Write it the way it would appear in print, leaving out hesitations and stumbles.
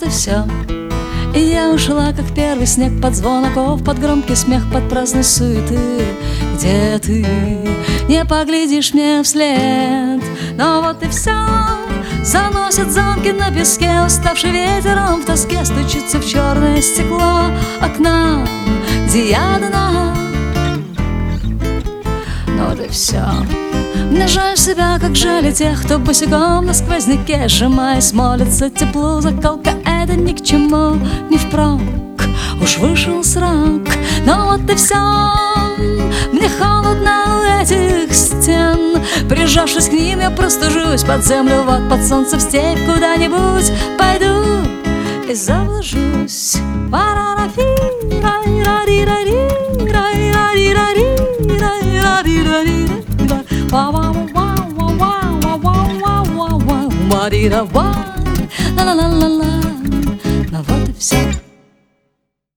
и все. И я ушла, как первый снег, под звон оков, под громкий смех, под праздной суеты. Где ты? Не поглядишь мне вслед. Но вот и все. Заносят замки на песке, уставший ветером в тоске стучится в черное стекло окна, где я одна. Но вот и все. Мне жаль себя, как жаль тех, кто босиком на сквозняке, сжимаясь, молится теплу. Заколка это ни к чему, не впрок, уж вышел срок. Но вот и все. Мне холодно у этих стен, прижавшись к ним, я простужусь. Под землю, вот под солнце, в степь куда-нибудь пойду и заблужусь. Ну вот и все.